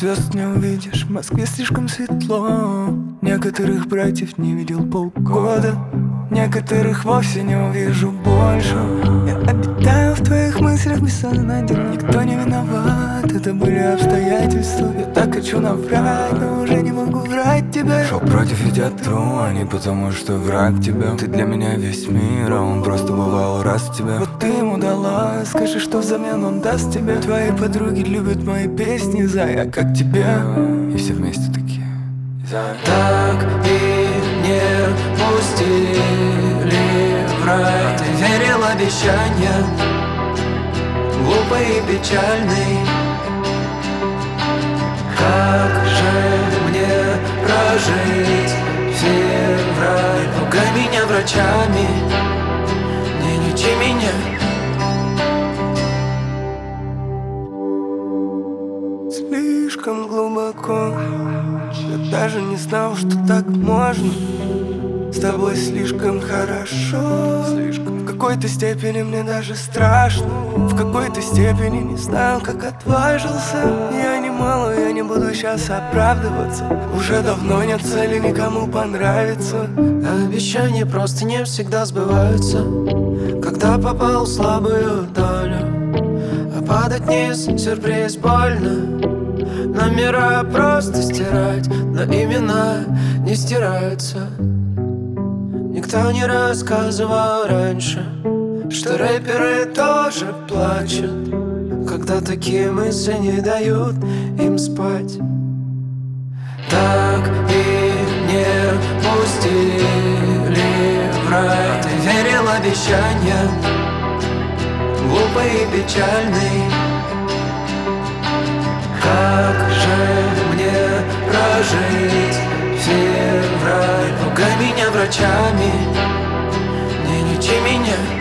Звезд не увидишь, в Москве слишком светло. Некоторых братьев не видел полгода, некоторых вовсе не увижу больше. Я обитаю в твоих мыслях бессознательно. Никто не виноват, это были обстоятельства. Я так хочу наврать, но уже не могу врать тебе. Шел против, ведь я тру, а не потому, что враг тебя. Ты для меня весь мир, а он просто бывал раз в тебя. Вот ты ему дала, скажи, что взамен он даст тебе. Твои подруги любят мои песни, зая, как тебе. И все вместе такие, зая. Так и не пустили в рай. Ты верил обещаниям, глупый и печальный. Как же мне прожить февраль? Пугай меня врачами, не лечи меня. Слишком глубоко, я даже не знал, что так можно. С тобой слишком хорошо, в какой-то степени мне даже страшно. В какой-то степени не знаю, как отважился. Я не мало, я не буду сейчас оправдываться. Уже давно нет цели никому понравиться. Обещания просто не всегда сбываются, когда попал в слабую долю. А падать вниз сюрприз больно. Номера просто стирать, но имена не стираются. Никто не рассказывал раньше, что рэперы тоже плачут, когда такие мысли не дают им спать. Так и не пустили в рай. Ты верил обещаниям, глупый и печальный. Как же мне прожить февраль? Пугай меня врачами, не лечи меня.